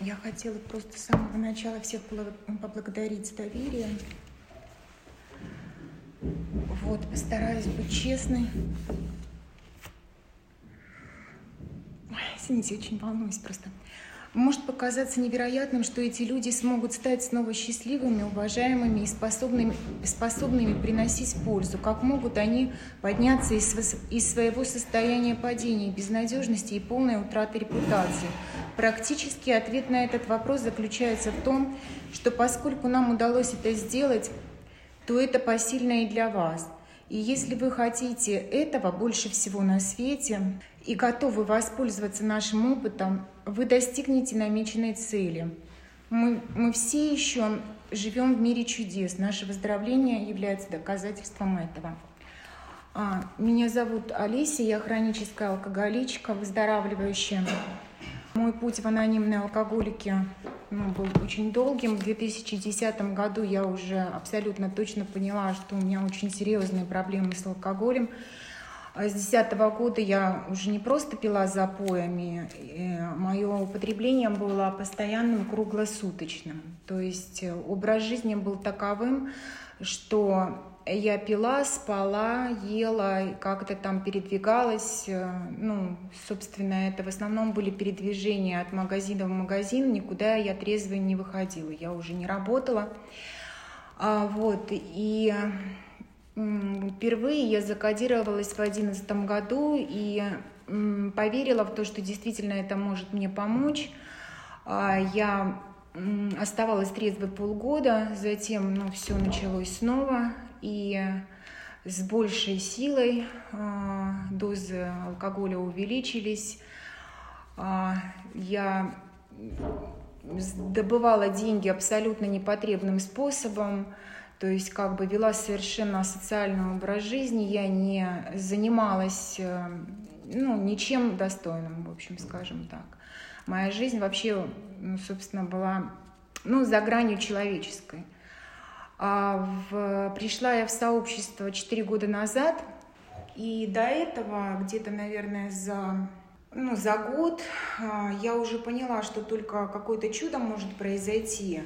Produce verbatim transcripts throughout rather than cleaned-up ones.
Я хотела просто с самого начала всех поблагодарить за доверие. Вот, постараюсь быть честной. Ой, извините, очень волнуюсь просто. Может показаться невероятным, что эти люди смогут стать снова счастливыми, уважаемыми и способными, способными приносить пользу. Как могут они подняться из, из своего состояния падения, безнадежности и полной утраты репутации? Практически ответ на этот вопрос заключается в том, что поскольку нам удалось это сделать, то это посильно и для вас. И если вы хотите этого больше всего на свете и готовы воспользоваться нашим опытом, вы достигнете намеченной цели. Мы, мы все еще живем в мире чудес. Наше выздоровление является доказательством этого. А, меня зовут Олеся, я хроническая алкоголичка, выздоравливающая. Мой путь в анонимные алкоголики ну, был очень долгим. В две тысячи десятом году я уже абсолютно точно поняла, что у меня очень серьезные проблемы с алкоголем. С две тысячи десятого года я уже не просто пила запоями, мое употребление было постоянным, круглосуточным. То есть образ жизни был таковым, что я пила, спала, ела, как-то там передвигалась. Ну, собственно, это в основном были передвижения от магазина в магазин. Никуда я трезвой не выходила. Я уже не работала. А, вот, и впервые я закодировалась в две тысячи одиннадцатом году и поверила в то, что действительно это может мне помочь. Я оставалась трезвой полгода, затем ну, все началось снова. И с большей силой э, дозы алкоголя увеличились. Э, я добывала деньги абсолютно непотребным способом, то есть как бы вела совершенно асоциальный образ жизни. Я не занималась э, ну, ничем достойным, в общем, скажем так. Моя жизнь вообще, ну, собственно, была ну, за гранью человеческой. А в, пришла я в сообщество четыре года назад, и до этого, где-то, наверное, за, ну, за год я уже поняла, что только какое-то чудо может произойти,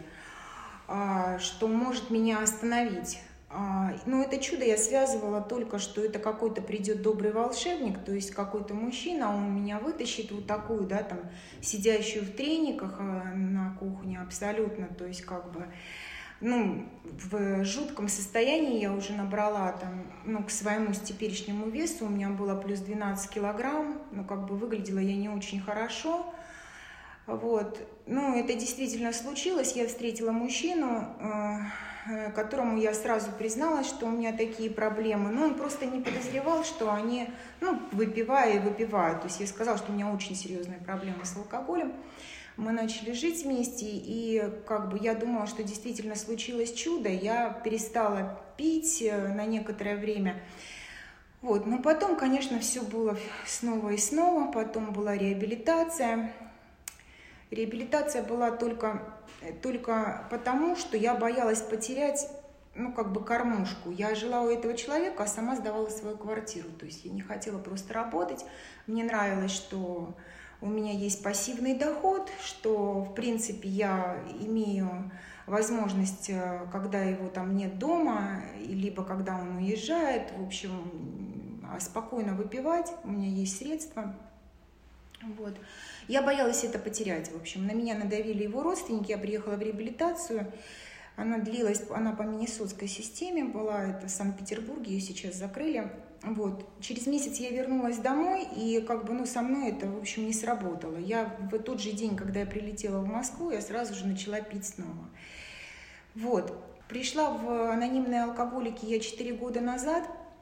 что может меня остановить. Но это чудо я связывала только, что это какой-то придет добрый волшебник, то есть какой-то мужчина, он меня вытащит вот такую, да, там, сидящую в трениках на кухне абсолютно, то есть как бы... Ну, в жутком состоянии я уже набрала там, ну, к своему теперешнему весу, у меня было плюс двенадцать килограмм, ну, как бы выглядела я не очень хорошо, вот, ну, это действительно случилось, я встретила мужчину, э, которому я сразу призналась, что у меня такие проблемы, но он просто не подозревал, что они, ну, выпивая и выпивают, то есть я сказала, что у меня очень серьезные проблемы с алкоголем. Мы начали жить вместе, и как бы я думала, что действительно случилось чудо. Я перестала пить на некоторое время. Вот. Но потом, конечно, все было снова и снова. Потом была реабилитация. Реабилитация была только, только потому, что я боялась потерять, ну, как бы кормушку. Я жила у этого человека, а сама сдавала свою квартиру. То есть я не хотела просто работать. Мне нравилось, что... У меня есть пассивный доход, что, в принципе, я имею возможность, когда его там нет дома, либо когда он уезжает, в общем, спокойно выпивать, у меня есть средства. Вот. Я боялась это потерять, в общем. На меня надавили его родственники, я приехала в реабилитацию. Она длилась, она по Миннесотской системе была, это в Санкт-Петербурге, ее сейчас закрыли. Вот. Через месяц я вернулась домой, и как бы, ну, со мной это, в общем, не сработало. Я в тот же день, когда я прилетела в Москву, я сразу же начала пить снова. Вот. Пришла в анонимные алкоголики я четыре года назад,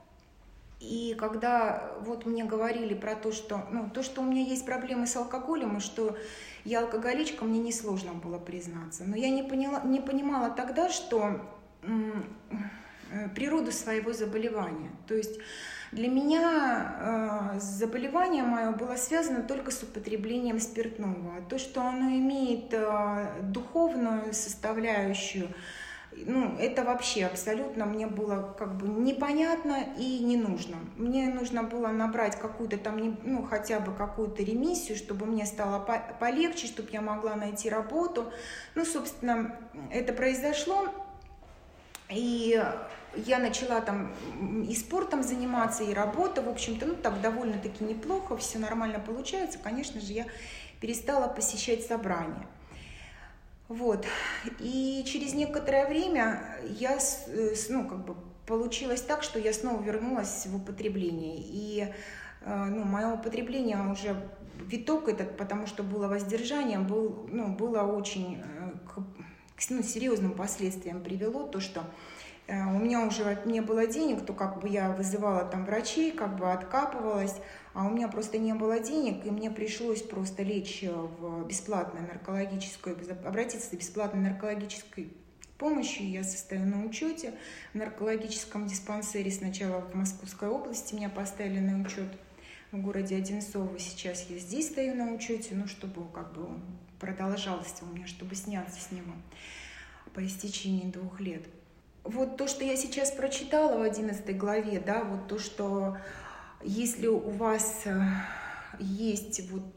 и когда вот мне говорили про то, что, ну, то, что у меня есть проблемы с алкоголем, и что я алкоголичка, мне несложно было признаться. Но я не поняла, не понимала тогда, что м- природу своего заболевания. То есть для меня э, заболевание мое было связано только с употреблением спиртного. То, что оно имеет э, духовную составляющую, Ну, это вообще абсолютно мне было как бы непонятно и не нужно. Мне нужно было набрать какую-то там, ну, хотя бы какую-то ремиссию, чтобы мне стало полегче, чтобы я могла найти работу. Ну, собственно, это произошло. И я начала там и спортом заниматься, и работа, в общем-то, ну, так довольно-таки неплохо, все нормально получается. Конечно же, я перестала посещать собрания. Вот. И через некоторое время я, ну, как бы получилось так, что я снова вернулась в употребление. И ну, мое употребление уже, виток этот, потому что было воздержание, был, ну, было очень к, к ну, серьезным последствиям привело то, что у меня уже не было денег, то как бы я вызывала там врачей, как бы откапывалась, а у меня просто не было денег, и мне пришлось просто лечь в бесплатную наркологическую, обратиться за бесплатной наркологической помощью. Я состою на учете в наркологическом диспансере. Сначала в Московской области меня поставили на учет в городе Одинцово. Сейчас я здесь стою на учете, ну, чтобы как бы он продолжался у меня, чтобы сняться с него по истечении двух лет. Вот то, что я сейчас прочитала в одиннадцатой главе, да, вот то, что если у вас есть вот,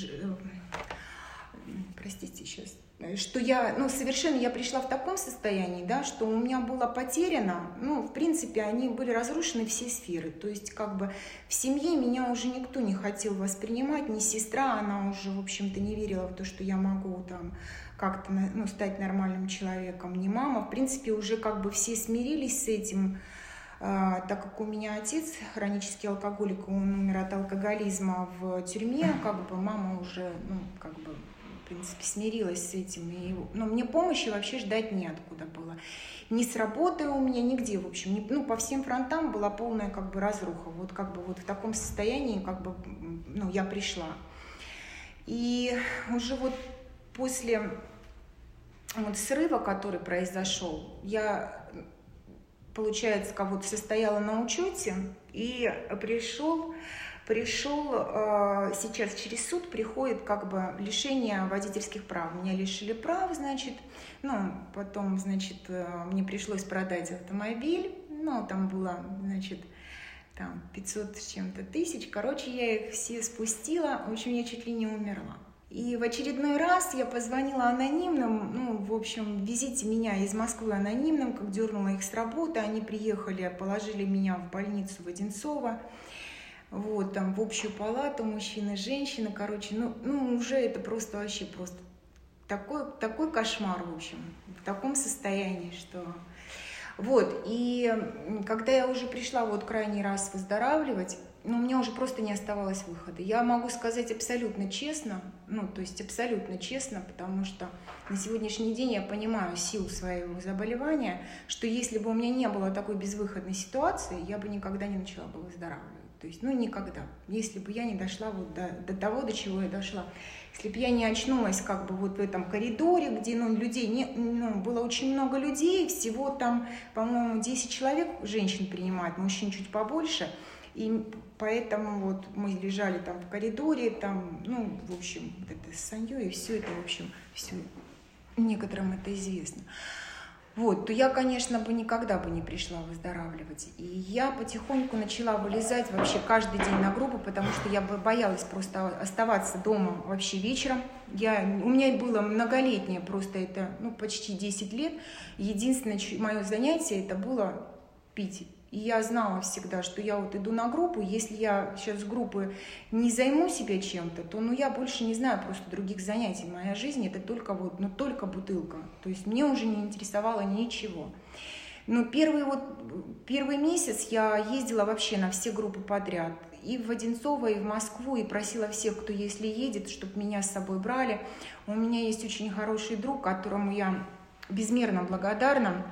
простите, сейчас, что я, ну, совершенно я пришла в таком состоянии, да, что у меня было потеряно, ну, в принципе, они были разрушены все сферы, то есть, как бы, в семье меня уже никто не хотел воспринимать, ни сестра, она уже, в общем-то, не верила в то, что я могу там как-то, ну, стать нормальным человеком, не мама, в принципе, уже как бы все смирились с этим, а, так как у меня отец хронический алкоголик, он умер от алкоголизма в тюрьме, как бы мама уже, ну, как бы, в принципе, смирилась с этим, и, ну, мне помощи вообще ждать неоткуда было, ни с работой у меня, нигде, в общем, не, ну, по всем фронтам была полная, как бы, разруха, вот, как бы, вот в таком состоянии, как бы, ну, я пришла, и уже вот после вот срыва, который произошел, я, получается, кого-то состояла на учете, и пришел, пришел э, сейчас через суд приходит как бы лишение водительских прав. Меня лишили прав, значит, ну, потом, значит, мне пришлось продать автомобиль, ну, там было, значит, там пятьсот с чем-то тысяч, короче, я их все спустила, в общем, я чуть ли не умерла. И в очередной раз я позвонила анонимным, ну, в общем, везите меня из Москвы анонимным, как дернула их с работы, они приехали, положили меня в больницу в Одинцово, вот, там, в общую палату, мужчины, женщины, короче, ну, ну уже это просто вообще просто такой, такой кошмар, в общем, в таком состоянии, что... Вот, и когда я уже пришла вот крайний раз выздоравливать, ну, у меня уже просто не оставалось выхода. Я могу сказать абсолютно честно, ну, то есть абсолютно честно, потому что на сегодняшний день я понимаю силу своего заболевания, что если бы у меня не было такой безвыходной ситуации, я бы никогда не начала бы выздоравливать. То есть, ну, никогда. Если бы я не дошла вот до, до того, до чего я дошла. Если бы я не очнулась как бы вот в этом коридоре, где, ну, людей не, ну, было очень много людей, всего там, по-моему, десять человек женщин принимают, мужчин чуть побольше. И поэтому вот мы лежали там в коридоре, там, ну, в общем, вот это санье, и все это, в общем, все, некоторым это известно. Вот, то я, конечно, бы никогда бы не пришла выздоравливать. И я потихоньку начала вылезать вообще каждый день на группу, потому что я боялась просто оставаться дома вообще вечером. Я, у меня было многолетнее, просто это, ну, почти десять лет. Единственное мое занятие это было пить. И я знала всегда, что я вот иду на группу, если я сейчас с группы не займу себя чем-то, то, ну, я больше не знаю просто других занятий. Моя жизнь это только вот, ну, только бутылка. То есть мне уже не интересовало ничего. Но первый, вот, первый месяц я ездила вообще на все группы подряд. И в Одинцово, и в Москву, и просила всех, кто если едет, чтобы меня с собой брали. У меня есть очень хороший друг, которому я безмерно благодарна.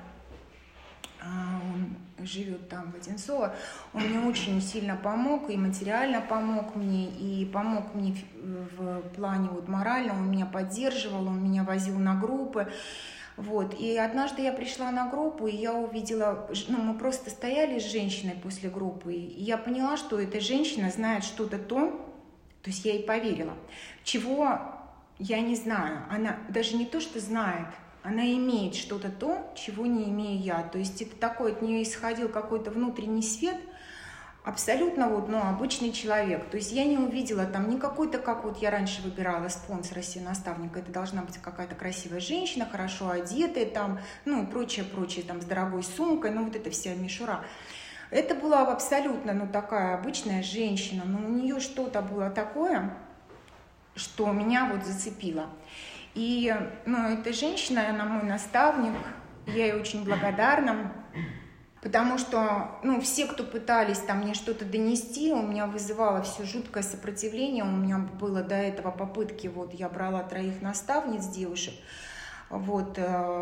Он живет там в Одинцово, он мне очень сильно помог, и материально помог мне, и помог мне в плане вот морально, он меня поддерживал, он меня возил на группы, вот, и однажды я пришла на группу, и я увидела, ну, мы просто стояли с женщиной после группы, и я поняла, что эта женщина знает что-то то, то есть я ей поверила, чего я не знаю, она даже не то, что знает, Она имеет что-то то, чего не имею я. То есть это такой, от нее исходил какой-то внутренний свет, абсолютно вот, ну, обычный человек. То есть я не увидела там не какой-то, как вот я раньше выбирала спонсора себе, наставника, это должна быть какая-то красивая женщина, хорошо одетая там, ну и прочее, прочее, там с дорогой сумкой, ну вот эта вся мишура. Это была абсолютно, ну, такая обычная женщина, но у нее что-то было такое, что меня вот зацепило. И, ну, эта женщина, она мой наставник, я ей очень благодарна, потому что, ну, все, кто пытались там мне что-то донести, у меня вызывало все жуткое сопротивление, у меня было до этого попытки, вот, я брала троих наставниц, девушек, вот,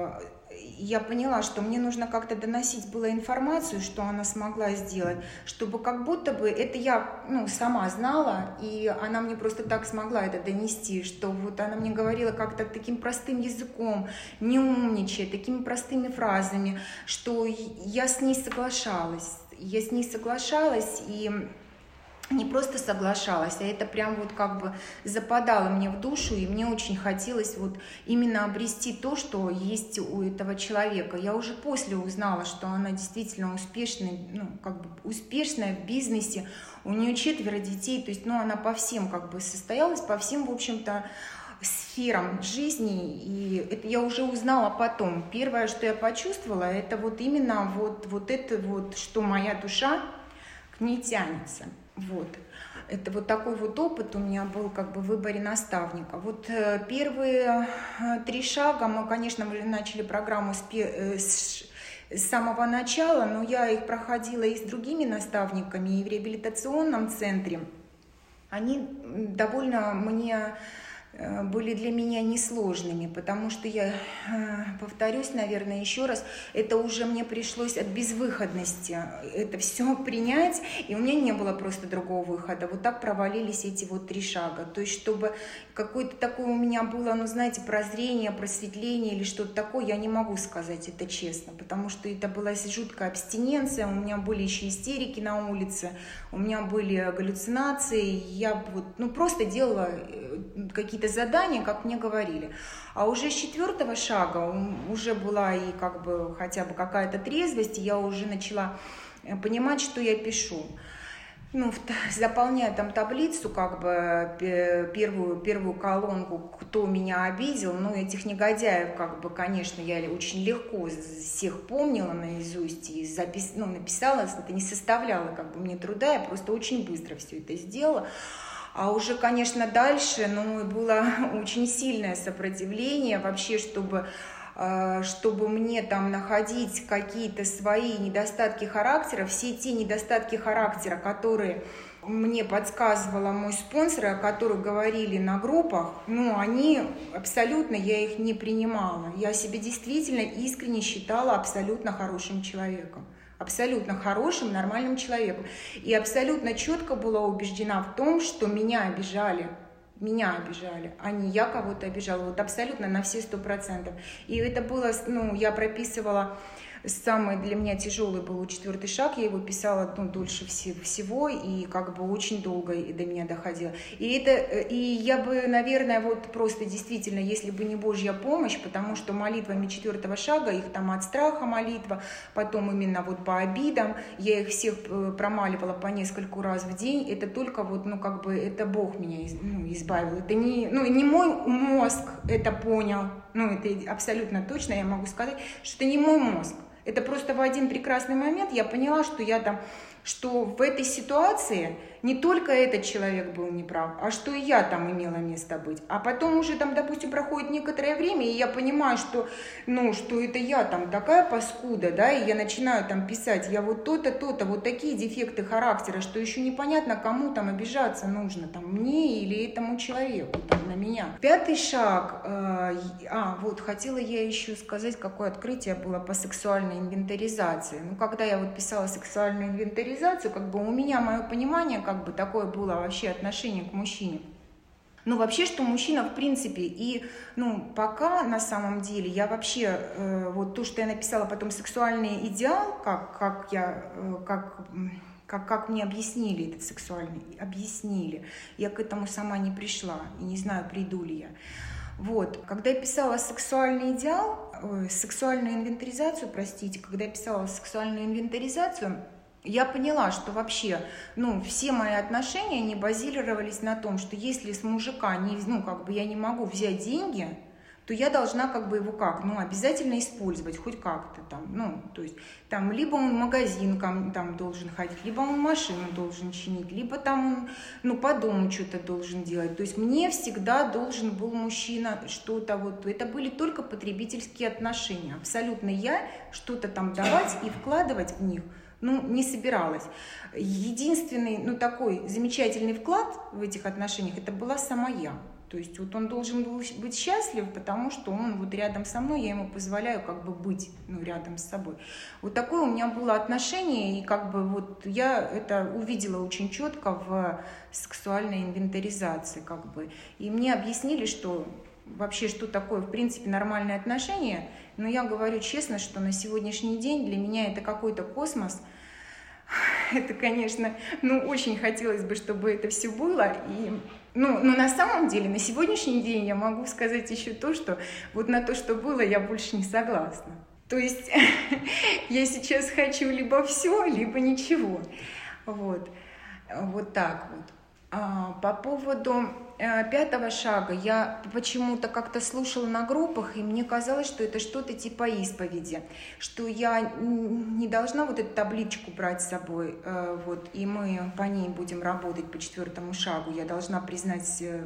я поняла, что мне нужно как-то доносить было информацию, что она смогла сделать, чтобы как будто бы это я, ну, сама знала, и она мне просто так смогла это донести, что вот она мне говорила как-то таким простым языком, не умничая, такими простыми фразами, что я с ней соглашалась. Я с ней соглашалась, и не просто соглашалась, а это прям вот как бы западало мне в душу, и мне очень хотелось вот именно обрести то, что есть у этого человека. Я уже после узнала, что она действительно успешная, ну, как бы успешная в бизнесе, у нее четверо детей, то есть, ну, она по всем как бы состоялась, по всем, в общем-то, сферам жизни, и это я уже узнала потом. Первое, что я почувствовала, это вот именно вот, вот это вот, что моя душа к ней тянется. Вот. Это вот такой вот опыт у меня был как бы в выборе наставника. Вот э, первые э, три шага, мы, конечно, мы начали программу с, э, с, с самого начала, но я их проходила и с другими наставниками, и в реабилитационном центре. Они довольно мне были для меня несложными, потому что я, повторюсь, наверное, еще раз, это уже мне пришлось от безвыходности это все принять, и у меня не было просто другого выхода. Вот так провалились эти вот три шага. То есть, чтобы какое-то такое у меня было, ну, знаете, прозрение, просветление или что-то такое, я не могу сказать это честно, потому что это была жуткая абстиненция, у меня были еще истерики на улице, у меня были галлюцинации, я вот, ну, просто делала какие-то задания, как мне говорили. А уже с четвертого шага уже была и как бы хотя бы какая-то трезвость, и я уже начала понимать, что я пишу. Ну, заполняя там таблицу, как бы первую, первую колонку, кто меня обидел, ну, этих негодяев, как бы, конечно, я очень легко всех помнила наизусть и запис... ну, написала, это не составляло как бы мне труда, я просто очень быстро все это сделала. А уже, конечно, дальше, ну, было очень сильное сопротивление вообще, чтобы, чтобы мне там находить какие-то свои недостатки характера, все те недостатки характера, которые мне подсказывала мой спонсор, о которых говорили на группах, ну, они абсолютно, я их не принимала. Я себя действительно искренне считала абсолютно хорошим человеком. Абсолютно хорошим, нормальным человеком. И абсолютно четко была убеждена в том, что меня обижали. Меня обижали, а не я кого-то обижала. Вот абсолютно на все сто процентов. И это было, ну, я прописывала... Самый для меня тяжелый был четвертый шаг, я его писала, ну, дольше всего, и как бы очень долго до меня доходило. И, это, и я бы, наверное, вот просто действительно, если бы не Божья помощь, потому что молитвами четвертого шага, их там от страха молитва, потом именно вот по обидам, я их всех промаливала по нескольку раз в день, это только вот, ну, как бы, это Бог меня, ну, избавил. Это не, ну, не мой мозг это понял, ну, это абсолютно точно, я могу сказать, что это не мой мозг. Это просто в один прекрасный момент я поняла, что я там, что в этой ситуации не только этот человек был неправ, а что и я там имела место быть. А потом уже там, допустим, проходит некоторое время, и я понимаю, что, ну, что это я там такая паскуда, да, и я начинаю там писать, я вот то-то, то-то, вот такие дефекты характера, что еще непонятно, кому там обижаться нужно, там, мне или этому человеку, там, на меня. Пятый шаг, э, а, вот, хотела я еще сказать, какое открытие было по сексуальной инвентаризации. Ну, когда я вот писала сексуальную инвентаризацию, как бы у меня мое понимание, как бы такое было вообще отношение к мужчине. Ну, вообще, что мужчина, в принципе, и, ну, пока, на самом деле, я вообще, э, вот то, что я написала потом, сексуальный идеал, как, как я, э, как, как, как мне объяснили этот сексуальный, объяснили, я к этому сама не пришла, и не знаю, приду ли я. Вот. Когда я писала сексуальный идеал, ой, сексуальную инвентаризацию, простите, когда я писала сексуальную инвентаризацию, я поняла, что вообще, ну, все мои отношения, они базировались на том, что если с мужика, не, ну, как бы я не могу взять деньги, то я должна как бы его как, ну, обязательно использовать, хоть как-то там, ну, то есть там либо он в магазин там должен ходить, либо он машину должен чинить, либо там он, ну, по дому что-то должен делать. То есть мне всегда должен был мужчина что-то вот, это были только потребительские отношения. Абсолютно я что-то там давать и вкладывать в них, ну, не собиралась. Единственный, ну, такой замечательный вклад в этих отношениях, это была сама я. То есть вот он должен был быть счастлив, потому что он вот рядом со мной, я ему позволяю как бы быть, ну, рядом с собой. Вот такое у меня было отношение, и как бы вот я это увидела очень четко в сексуальной инвентаризации, как бы. И мне объяснили, что вообще, что такое, в принципе, нормальные отношения, но я говорю честно, что на сегодняшний день для меня это какой-то космос. Это, конечно, ну, очень хотелось бы, чтобы это все было, и Ну, но на самом деле, на сегодняшний день я могу сказать еще то, что вот на то, что было, я больше не согласна. То есть я сейчас хочу либо все, либо ничего. Вот, вот так вот. А, по поводу э, пятого шага, я почему-то как-то слушала на группах, и мне казалось, что это что-то типа исповеди, что я не должна вот эту табличку брать с собой, э, вот, и мы по ней будем работать по четвертому шагу. Я должна признать э,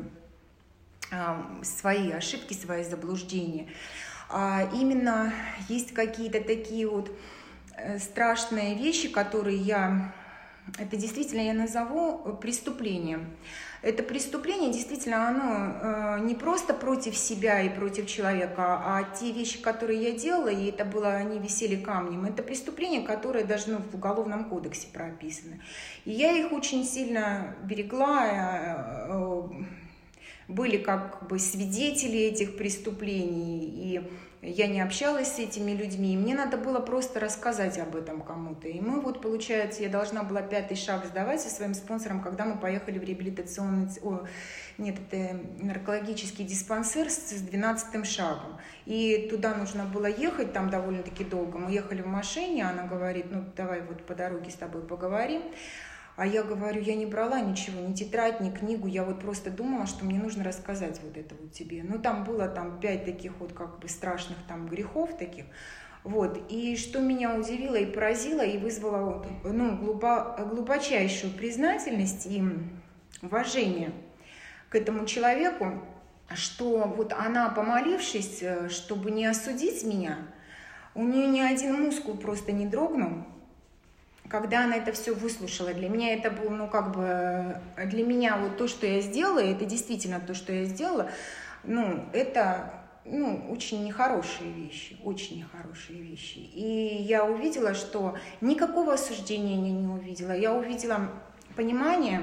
э, свои ошибки, свои заблуждения. А именно есть какие-то такие вот э, страшные вещи, которые я... Это действительно я назову преступлением. Это преступление действительно, оно э, не просто против себя и против человека, а те вещи, которые я делала, и это было, они висели камнем, это преступления, которые даже ну, в Уголовном кодексе прописаны. И я их очень сильно берегла, э, э, были как бы свидетели этих преступлений, и я не общалась с этими людьми, и мне надо было просто рассказать об этом кому-то. И мы вот, получается, я должна была пятый шаг сдавать со своим спонсором, когда мы поехали в реабилитационный, о, нет, это наркологический диспансер с двенадцатым шагом. И туда нужно было ехать, там довольно-таки долго. Мы ехали в машине, она говорит, ну давай вот по дороге с тобой поговорим. А я говорю, я не брала ничего, ни тетрадь, ни книгу, я вот просто думала, что мне нужно рассказать вот это вот тебе. Ну, там было там пять таких вот как бы страшных там грехов таких, вот. И что меня удивило и поразило, и вызвало, ну, глубо, глубочайшую признательность и уважение к этому человеку, что вот она, помолившись, чтобы не осудить меня, у нее ни один мускул просто не дрогнул, когда она это все выслушала. Для меня это было, ну, как бы, для меня вот то, что я сделала, это действительно то, что я сделала, ну, это, ну, очень нехорошие вещи, очень нехорошие вещи. И я увидела, что никакого осуждения я не увидела, я увидела понимание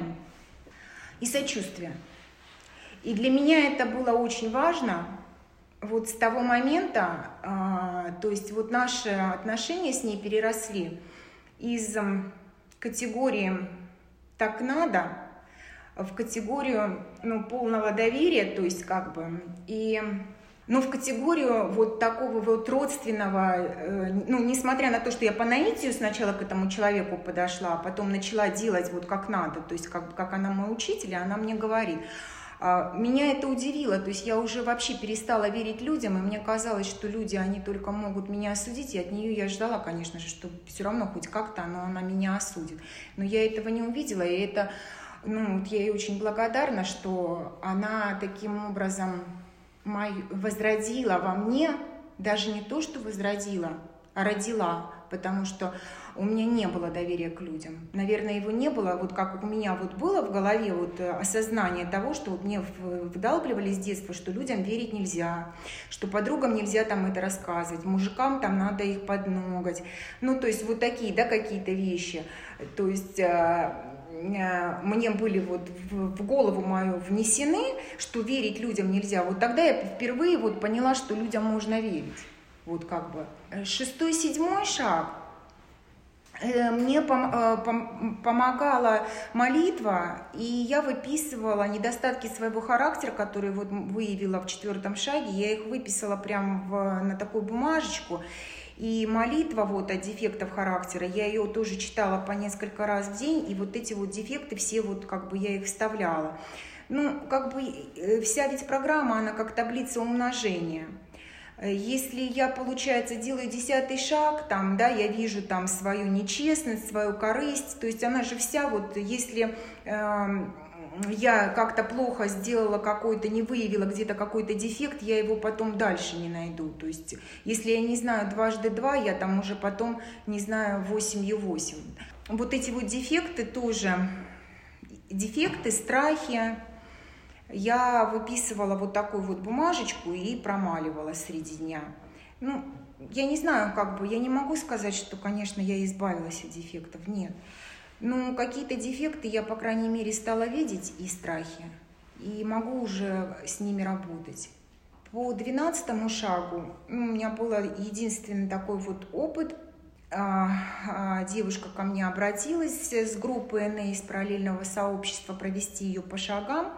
и сочувствие. И для меня это было очень важно. Вот с того момента, а, то есть вот наши отношения с ней переросли из категории «так надо» в категорию, ну, полного доверия, то есть как бы, и, ну, в категорию вот такого вот родственного, э, ну, несмотря на то, что я по наитию сначала к этому человеку подошла, а потом начала делать вот как надо, то есть как, как она мой учитель, и она мне говорит. Меня это удивило, то есть я уже вообще перестала верить людям, и мне казалось, что люди, они только могут меня осудить, и от нее я ждала, конечно же, что все равно хоть как-то но она меня осудит. Но я этого не увидела, и это, ну, я ей очень благодарна, что она таким образом возродила во мне, даже не то, что возродила, а родила, потому что у меня не было доверия к людям. Наверное, его не было, вот как у меня вот было в голове вот осознание того, что вот мне вдалбливали с детства, что людям верить нельзя, что подругам нельзя там это рассказывать, мужикам там надо их подногать. Ну, то есть вот такие, да, какие-то вещи. То есть мне были вот в голову мою внесены, что верить людям нельзя. Вот тогда я впервые вот поняла, что людям можно верить. Вот как бы. Шестой, седьмой шаг. Мне помогала молитва, и я выписывала недостатки своего характера, которые вот выявила в четвертом шаге. Я их выписала прямо на такую бумажечку. И молитва вот о дефектах характера, я ее тоже читала по несколько раз в день, и вот эти вот дефекты все вот как бы я их вставляла. Ну, как бы вся ведь программа, она как таблица умножения. Если я, получается, делаю десятый шаг, там, да, я вижу там свою нечестность, свою корысть, то есть она же вся вот, если э, я как-то плохо сделала какой-то, не выявила где-то какой-то дефект, я его потом дальше не найду. То есть если я не знаю дважды два, я там уже потом не знаю восемью восемь. Вот эти вот дефекты тоже, дефекты, страхи, я выписывала вот такую вот бумажечку и промаливала среди дня. Ну, я не знаю, как бы, я не могу сказать, что, конечно, я избавилась от дефектов, нет. Но какие-то дефекты я, по крайней мере, стала видеть и страхи, и могу уже с ними работать. По двенадцатому шагу ну, у меня был единственный такой вот опыт. Девушка ко мне обратилась с группы эн а из параллельного сообщества провести ее по шагам.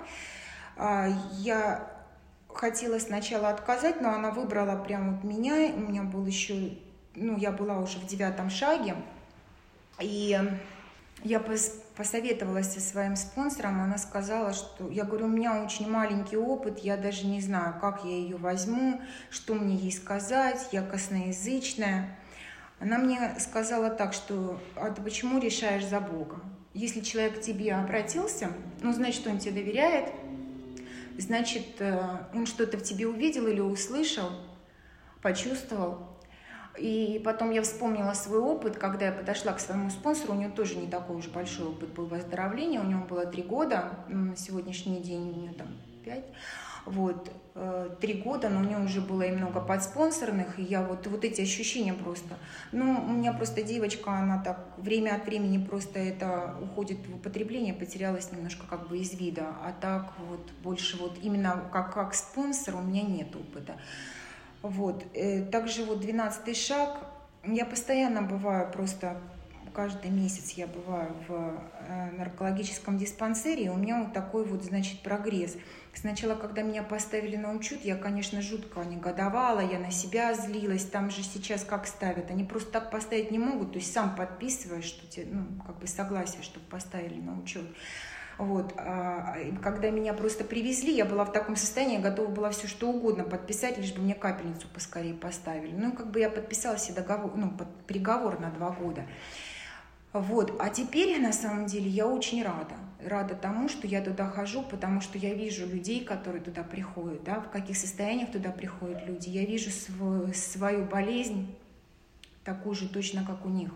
Я хотела сначала отказать, но она выбрала прямо вот меня. У меня был еще, ну, я была уже в девятом шаге. И я посоветовалась со своим спонсором, она сказала, что, я говорю, у меня очень маленький опыт, я даже не знаю, как я ее возьму, что мне ей сказать, я косноязычная. Она мне сказала так, что, а ты почему решаешь за Бога? Если человек к тебе обратился, ну, значит, он тебе доверяет, значит, он что-то в тебе увидел или услышал, почувствовал. И потом я вспомнила свой опыт, когда я подошла к своему спонсору, у него тоже не такой уж большой опыт был выздоровления, у него было три года, на сегодняшний день у него там пять, вот, три года, но у него уже было и много подспонсорных, и я вот, вот эти ощущения просто, ну, у меня просто девочка, она так время от времени просто это уходит в употребление, потерялась немножко как бы из вида, а так вот больше вот именно как, как спонсор у меня нет опыта. Вот. Также вот двенадцатый шаг, я постоянно бываю, просто каждый месяц я бываю в наркологическом диспансере, и у меня вот такой вот, значит, прогресс. Сначала, когда меня поставили на учет, я, конечно, жутко негодовала, я на себя злилась, там же сейчас как ставят, они просто так поставить не могут, то есть сам подписываешь, что тебе, ну, как бы согласие, чтобы поставили на учет. Вот. Когда меня просто привезли, я была в таком состоянии, готова была все что угодно подписать, лишь бы мне капельницу поскорее поставили. Ну, как бы я подписала себе договор, ну, приговор на два года. Вот. А теперь, на самом деле, я очень рада. Рада тому, что я туда хожу, потому что я вижу людей, которые туда приходят, да, в каких состояниях туда приходят люди. Я вижу свою, свою болезнь, такую же точно, как у них.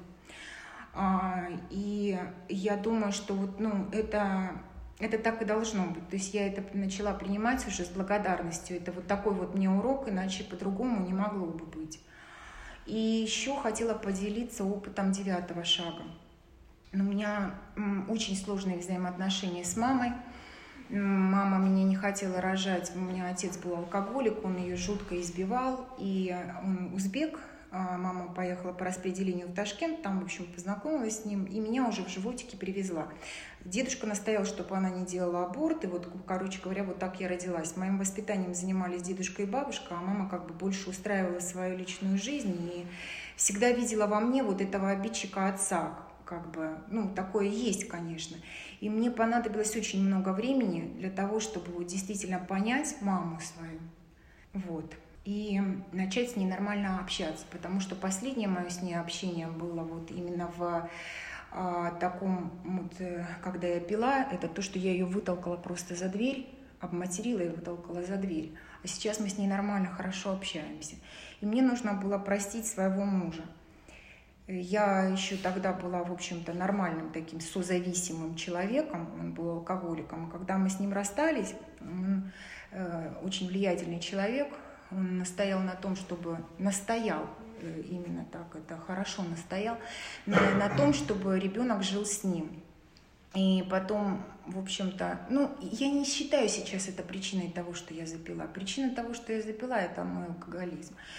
И я думаю, что вот, ну, это, это так и должно быть. То есть я это начала принимать уже с благодарностью. Это вот такой вот мне урок, иначе по-другому не могло бы быть. И еще хотела поделиться опытом девятого шага. У меня очень сложные взаимоотношения с мамой. Мама меня не хотела рожать. У меня отец был алкоголик, он ее жутко избивал. И он узбек. Мама поехала по распределению в Ташкент, там, в общем, познакомилась с ним, и меня уже в животике привезла. Дедушка настоял, чтобы она не делала аборт, и вот, короче говоря, вот так я родилась. Моим воспитанием занимались дедушка и бабушка, а мама как бы больше устраивала свою личную жизнь и всегда видела во мне вот этого обидчика отца, как бы, ну, такое есть, конечно. И мне понадобилось очень много времени для того, чтобы вот действительно понять маму свою, вот. И начать с ней нормально общаться, потому что последнее мое с ней общение было вот именно в а, таком, вот, когда я пила, это то, что я ее вытолкала просто за дверь, обматерила и вытолкала за дверь. А сейчас мы с ней нормально, хорошо общаемся. И мне нужно было простить своего мужа. Я еще тогда была, в общем-то, нормальным таким созависимым человеком, он был алкоголиком. И когда мы с ним расстались, он э, очень влиятельный человек, он настоял на том, чтобы, настоял, именно так, это хорошо настоял, на, на том, чтобы ребенок жил с ним. И потом, в общем-то, ну, я не считаю сейчас это причиной того, что я запила. Причина того, что я запила, это мой алкоголизм.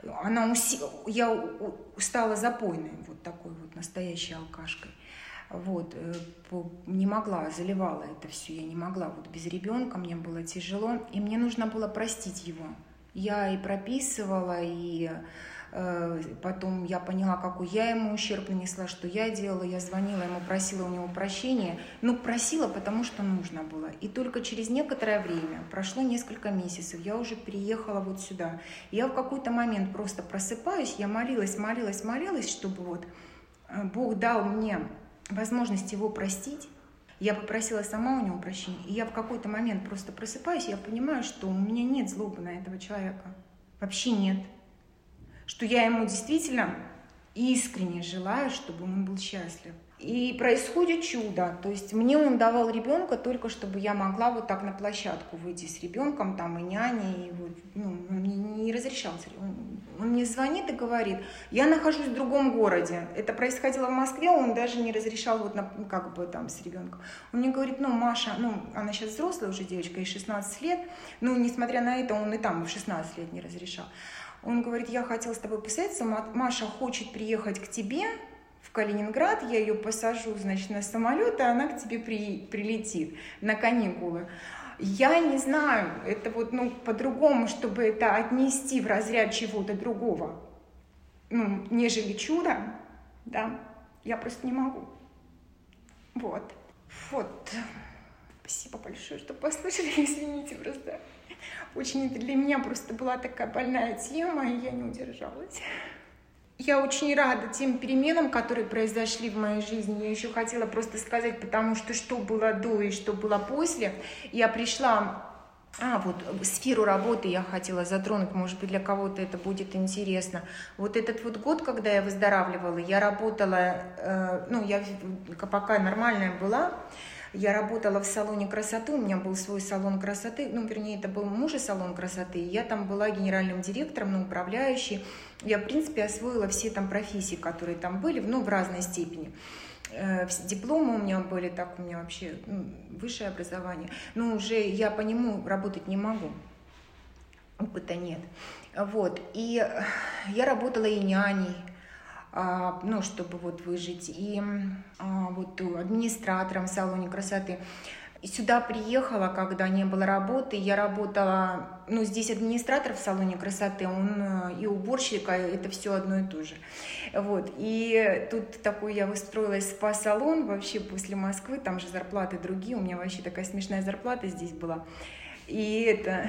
Она уси... Я стала запойной, вот такой вот настоящей алкашкой. Вот, не могла, заливала это все, я не могла, вот без ребенка мне было тяжело, и мне нужно было простить его. Я и прописывала, и э, потом я поняла, какой я ему ущерб нанесла, что я делала, я звонила ему, просила у него прощения, ну, просила, потому что нужно было. И только через некоторое время, прошло несколько месяцев, я уже переехала вот сюда. И я в какой-то момент просто просыпаюсь, я молилась, молилась, молилась, чтобы вот Бог дал мне возможность его простить. Я попросила сама у него прощения, и я в какой-то момент просто просыпаюсь, и я понимаю, что у меня нет злобы на этого человека. Вообще нет. Что я ему действительно искренне желаю, чтобы он был счастлив. И происходит чудо. То есть мне он давал ребенка только, чтобы я могла вот так на площадку выйти с ребенком, там и няней, и вот, ну, он мне не разрешал. Он, он мне звонит и говорит, я нахожусь в другом городе. Это происходило в Москве, он даже не разрешал вот на, как бы там с ребенком. Он мне говорит, ну, Маша, ну, она сейчас взрослая уже девочка, ей шестнадцать лет, ну, несмотря на это, он и там в шестнадцать лет не разрешал. Он говорит, я хотел с тобой посоветоваться, Маша хочет приехать к тебе в Калининград, я ее посажу, значит, на самолет, и она к тебе при, прилетит на каникулы. Я не знаю, это вот, ну, по-другому, чтобы это отнести в разряд чего-то другого, ну, нежели чудо, да, я просто не могу. Вот. Вот. Спасибо большое, что послушали, извините, просто очень это для меня просто была такая больная тема, и я не удержалась. Я очень рада тем переменам, которые произошли в моей жизни. Я еще хотела просто сказать, потому что что было до и что было после. Я пришла, а вот сферу работы я хотела затронуть, может быть, для кого-то это будет интересно. Вот этот вот год, когда я выздоравливала, я работала, э, ну, я пока нормальная была, я работала в салоне красоты, у меня был свой салон красоты, ну, вернее, это был мужа салон красоты, и я там была генеральным директором, ну, управляющей. Я, в принципе, освоила все там профессии, которые там были, ну, в разной степени. Дипломы у меня были, так у меня вообще, ну, высшее образование. Но уже я по нему работать не могу, опыта нет. Вот, и я работала и няней, ну, чтобы вот выжить, и вот администратором в салоне красоты. И сюда приехала, когда не было работы, я работала, ну, здесь администратор в салоне красоты, он и уборщик, это все одно и то же. Вот, и тут такой я устроилась в спа-салон, вообще после Москвы, там же зарплаты другие, у меня вообще такая смешная зарплата здесь была. И это...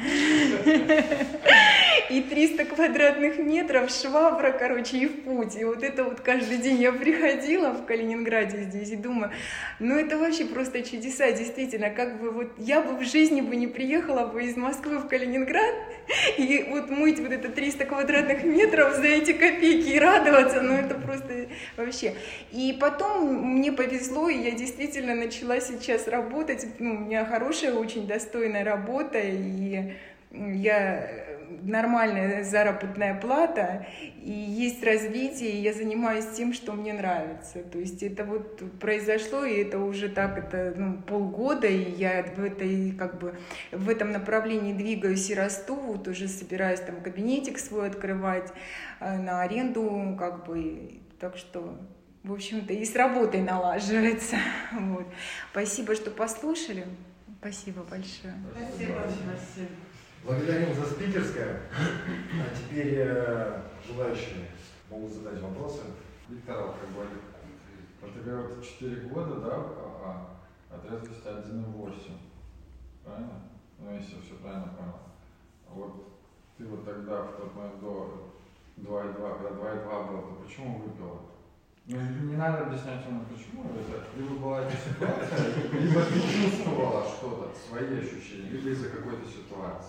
И триста квадратных метров, швабра, короче, и в путь. И вот это вот каждый день я приходила в Калининграде здесь и думаю, ну это вообще просто чудеса, действительно. Как бы вот я бы в жизни бы не приехала бы из Москвы в Калининград и вот мыть вот это триста квадратных метров за эти копейки и радоваться, ну это просто вообще. И потом мне повезло, и я действительно начала сейчас работать. Ну, у меня хорошая, очень достойная работа, и я... нормальная заработная плата, и есть развитие, и я занимаюсь тем, что мне нравится. То есть это вот произошло, и это уже так, это, ну, полгода, и я в, этой, как бы, в этом направлении двигаюсь и расту, вот уже собираюсь там кабинетик свой открывать на аренду, как бы, так что, в общем-то, и с работой налаживается. Вот. Спасибо, что послушали. Спасибо большое. Спасибо. Спасибо. Благодарим за спикерское. А теперь э, желающие могут задать вопросы. Виктор, как бы, категория четыре года, да, а отрезвость один и восемь, правильно? Ну, если я все правильно понял. Вот ты вот тогда, в тот момент до два и два, когда два и два было, то почему выпила? Ну, не надо объяснять ему, почему это. Либо была эта ситуация, либо ты чувствовала что-то, свои ощущения, либо из-за какой-то ситуации.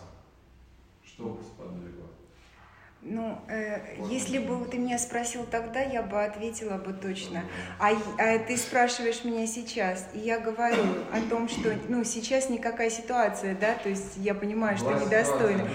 Что бы сподвигло? Ну, э, если бы ты меня спросил тогда, я бы ответила бы точно. А, а ты спрашиваешь меня сейчас, и я говорю о том, что, ну, сейчас никакая ситуация, да, то есть я понимаю, что недостойна.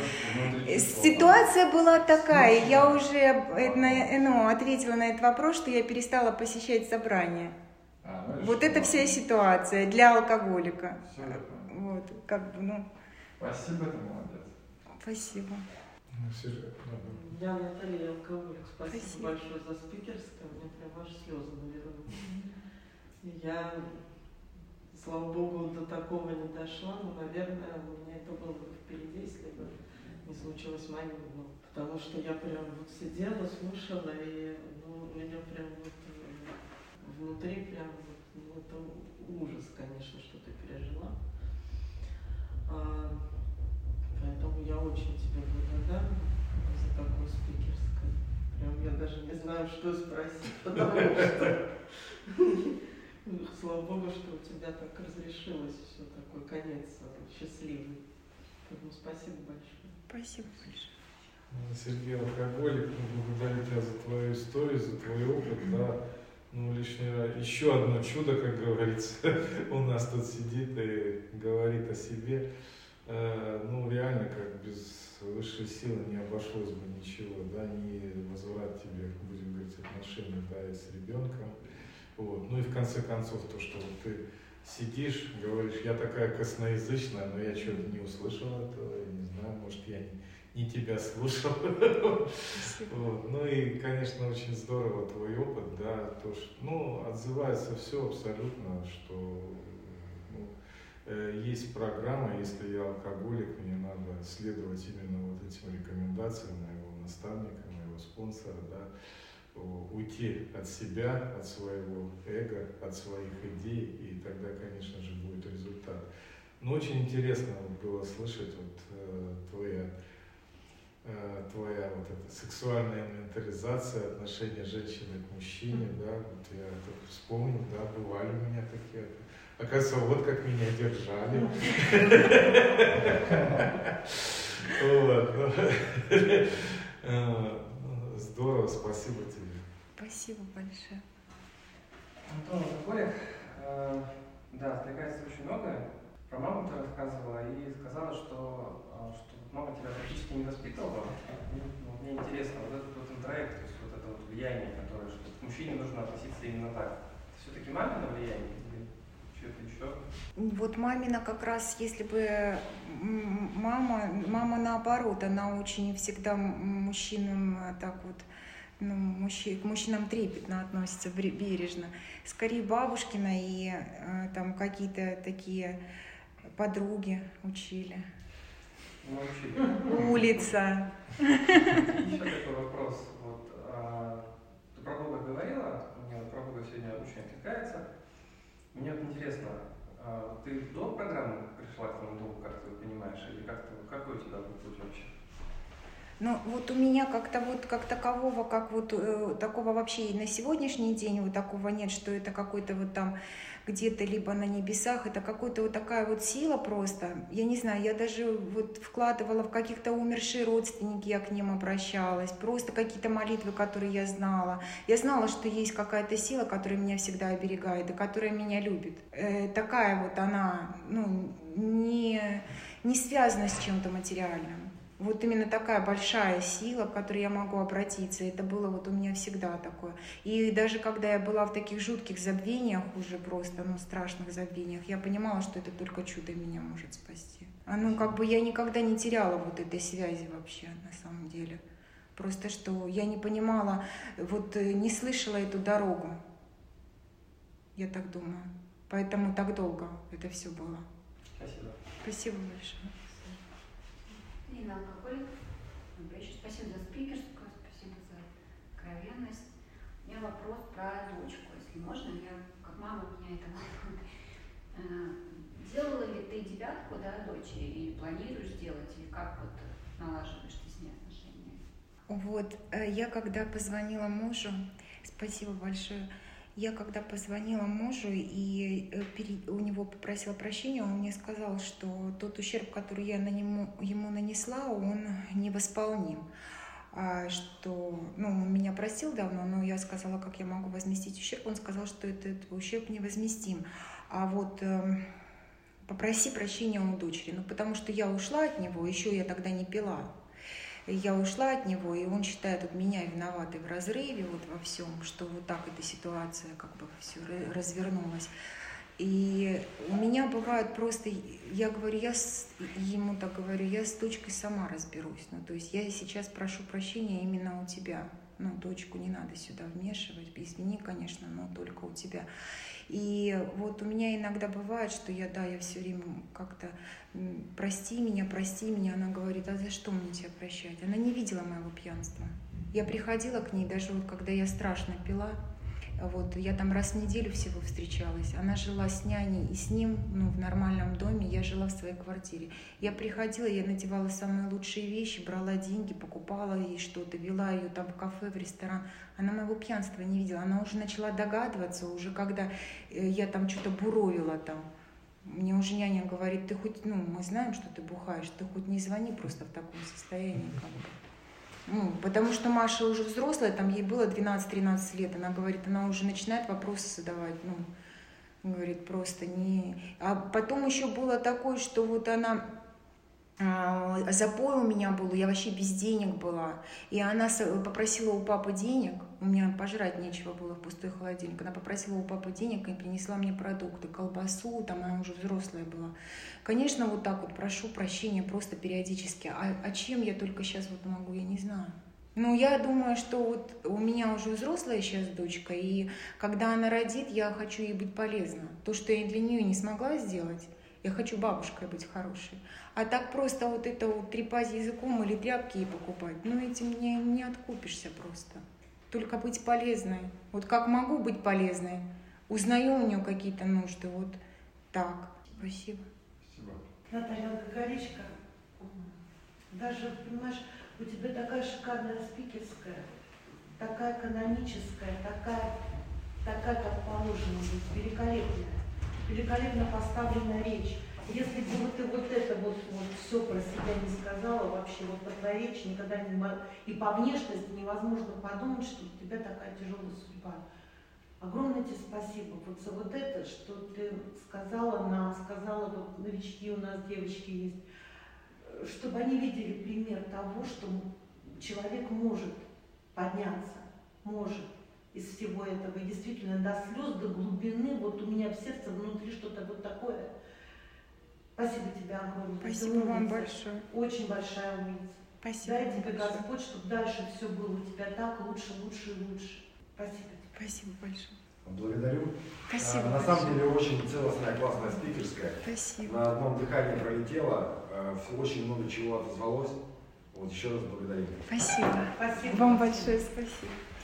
Ситуация была такая, я уже ну, ответила на этот вопрос, что я перестала посещать собрания. А, ну, вот это вся ситуация для алкоголика. Все, вот, как бы, ну. Спасибо, ты молодец. Спасибо. Я Наталья Алкоголик. Спасибо, Спасибо большое за спикерское. У меня прям аж слезы навернулись. Я, слава богу, до такого не дошла, но, наверное, у меня это было бы впереди, если бы не случилось мое. Ну, потому что я прям вот сидела, слушала, и ну, у меня прям вот внутри прям вот, ну, это ужас, конечно, что ты пережила. А, поэтому я очень тебе благодарна за такое спикерское. Прям я даже не знаю, что спросить, потому что слава богу, что у тебя так разрешилось все, такой конец счастливый. Поэтому спасибо большое. Спасибо большое. Сергей Алкоголик, благодарю тебя за твою историю, за твой опыт, да. Ну, лишний раз. Еще одно чудо, как говорится, у нас тут сидит и говорит о себе. Ну, реально, как без высшей силы не обошлось бы ничего, да, не возврат тебе, будем говорить, отношений, да, и с ребенком. Вот. Ну и в конце концов, то, что вот ты сидишь, говоришь, я такая косноязычная, но я что-то не услышал этого, я не знаю, может, я не, не тебя слушал. Вот. Ну и, конечно, очень здорово твой опыт, да, то, что, ну, отзывается все абсолютно, что ну, э, есть программа, если я алкоголик, мне надо следовать именно вот этим рекомендациям моего наставника, моего спонсора, да, уйти от себя, от своего эго, от своих идей, и тогда, конечно же, будет результат. Но очень интересно было слышать вот э, твоя, э, твоя вот эта сексуальная ментализация, отношение женщины к мужчине, да, вот я так вспомнил, да, бывали у меня такие, оказывается, вот как меня держали. Здорово, спасибо тебе. Спасибо большое. Антон Алкоголик, э, да, отвлекается очень много. Про маму ты рассказывала и сказала, что, что мама тебя практически не воспитывала. Ну, мне интересно, вот этот вот интроект, то есть вот это вот влияние, которое, что к мужчине нужно относиться именно так. Это все-таки мамино влияние или что-то еще? Вот мамина как раз, если бы мама, мама наоборот, она очень всегда мужчинам так вот, ну, мужчин, к мужчинам трепетно относится, бережно. Скорее бабушкина и э, там какие-то такие подруги учили. Ну, учили. Улица. Еще такой вопрос. Вот, а, ты про Бога говорила, мне вот про Бога сегодня очень отвлекается. Мне вот интересно, а, ты до программы пришла к этому Богу, как ты понимаешь, или как ты, какой у тебя был путь вообще? Ну, вот у меня как-то вот как такового, как вот э, такого вообще и на сегодняшний день вот такого нет, что это какой-то вот там где-то либо на небесах, это какая-то вот такая вот сила просто. Я не знаю, я даже вот вкладывала в каких-то умершие родственники, я к ним обращалась, просто какие-то молитвы, которые я знала. Я знала, что есть какая-то сила, которая меня всегда оберегает и которая меня любит. Э, такая вот она, ну, не, не связана с чем-то материальным. Вот именно такая большая сила, к которой я могу обратиться. Это было вот у меня всегда такое. И даже когда я была в таких жутких забвениях, уже просто, ну, страшных забвениях, я понимала, что это только чудо меня может спасти. А ну, как бы я никогда не теряла вот этой связи вообще, на самом деле. Просто что я не понимала, вот не слышала эту дорогу. Я так думаю. Поэтому так долго это все было. Спасибо. Спасибо большое. Нина Алкоголик, еще спасибо за спикерскую, спасибо за откровенность. У меня вопрос про дочку, если можно, я как мама, меня это волнует. Делала ли ты девятку, да, дочери, или планируешь делать, или как вот налаживаешь ты с ней отношения? Вот, я когда позвонила мужу, спасибо большое, я когда позвонила мужу и у него попросила прощения, он мне сказал, что тот ущерб, который я на нему, ему нанесла, он невосполним. А что, ну, он меня просил давно, но я сказала, как я могу возместить ущерб. Он сказал, что этот ущерб невозместим. А вот э, попроси прощения у дочери, ну, потому что я ушла от него, еще я тогда не пила. Я ушла от него, и он считает вот меня виноватой в разрыве, вот во всем, что вот так эта ситуация как бы все развернулась. И у меня бывает просто, я говорю, я с, ему так говорю, я с дочкой сама разберусь. Ну, то есть я сейчас прошу прощения именно у тебя. Ну, дочку не надо сюда вмешивать, извини, конечно, но только у тебя. И вот у меня иногда бывает, что я, да, я все время как-то прости меня, прости меня. Она говорит, а за что мне тебя прощать? Она не видела моего пьянства. Я приходила к ней, даже вот когда я страшно пила, вот, я там раз в неделю всего встречалась. Она жила с няней и с ним, ну, в нормальном доме, я жила в своей квартире. Я приходила, я надевала самые лучшие вещи, брала деньги, покупала ей что-то, вела ее там в кафе, в ресторан. Она моего пьянства не видела. Она уже начала догадываться, уже когда я там что-то буровила там. Мне уже няня говорит, ты хоть, ну, мы знаем, что ты бухаешь, ты хоть не звони просто в таком состоянии, как бы. Ну, потому что Маша уже взрослая, там ей было двенадцать-тринадцать лет, она говорит, она уже начинает вопросы задавать, ну, говорит, просто не... А потом еще было такое, что вот она, э, запой у меня был, я вообще без денег была, и она попросила у папы денег, у меня пожрать нечего было в пустой холодильник, она попросила у папы денег и принесла мне продукты, колбасу, там она уже взрослая была. Конечно, вот так вот прошу прощения просто периодически. А, а чем я только сейчас вот могу, я не знаю. Ну, я думаю, что вот у меня уже взрослая сейчас дочка, и когда она родит, я хочу ей быть полезна. То, что я для нее не смогла сделать, я хочу бабушкой быть хорошей. А так просто вот это вот трепать языком или тряпки ей покупать, ну, этим не, не откупишься просто. Только быть полезной. Вот как могу быть полезной, узнаю у нее какие-то нужды, вот так. Спасибо. Наталья Алкоголичка, даже, понимаешь, у тебя такая шикарная спикерская, такая каноническая, такая, такая, как положено быть, великолепная, великолепно поставленная речь. Если бы ты вот это вот, вот все про себя не сказала, вообще вот по твоей речи никогда не могла, и по внешности невозможно подумать, что у тебя такая тяжелая судьба. Огромное тебе спасибо вот за вот это, что ты сказала нам, сказала, вот новички у нас, девочки есть, чтобы они видели пример того, что человек может подняться, может из всего этого, и действительно до слез, до глубины, вот у меня в сердце внутри что-то вот такое. Спасибо тебе огромное. Спасибо вам большое. Очень большая умница. Спасибо. Дай тебе большое. Господь, чтобы дальше все было у тебя так лучше, лучше и лучше. Спасибо. Спасибо большое. Благодарю. Спасибо. А, на самом деле очень целостная, классная спикерская. Спасибо. На одном дыхании пролетела, очень много чего отозвалось. Вот еще раз благодарю. Спасибо. Спасибо. Вам большое спасибо.